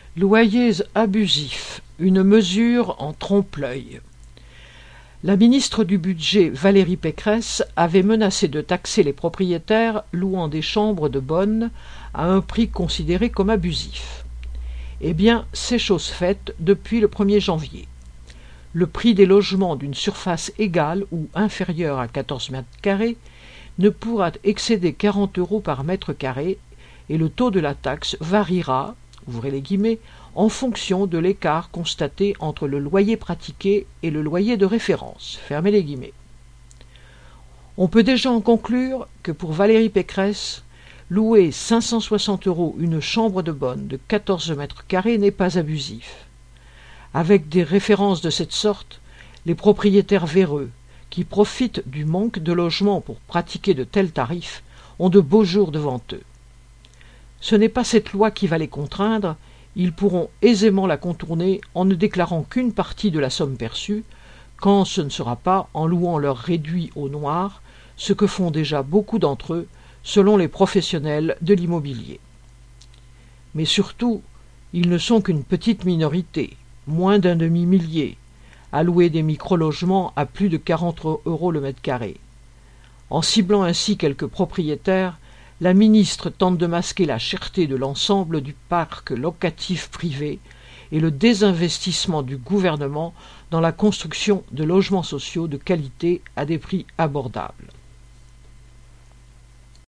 Loyers abusifs, une mesure en trompe-l'œil. La ministre du Budget Valérie Pécresse avait menacé de taxer les propriétaires louant des chambres de bonne à un prix considéré comme abusif. Eh bien, c'est chose faite depuis le 1er janvier. Le prix des logements d'une surface égale ou inférieure à 14 mètres carrés ne pourra excéder 40 € par mètre carré et le taux de la taxe variera, ouvrez les guillemets, en fonction de l'écart constaté entre le loyer pratiqué et le loyer de référence, fermez les guillemets. On peut déjà en conclure que pour Valérie Pécresse, louer 560 € une chambre de bonne de 14 mètres carrés n'est pas abusif. Avec des références de cette sorte, les propriétaires véreux, qui profitent du manque de logements pour pratiquer de tels tarifs, ont de beaux jours devant eux. Ce n'est pas cette loi qui va les contraindre, ils pourront aisément la contourner en ne déclarant qu'une partie de la somme perçue, quand ce ne sera pas en louant leur réduit au noir, ce que font déjà beaucoup d'entre eux, selon les professionnels de l'immobilier. Mais surtout, ils ne sont qu'une petite minorité, moins d'un demi-millier, à louer des micro-logements à plus de 40 € le mètre carré. En ciblant ainsi quelques propriétaires, la ministre tente de masquer la cherté de l'ensemble du parc locatif privé et le désinvestissement du gouvernement dans la construction de logements sociaux de qualité à des prix abordables.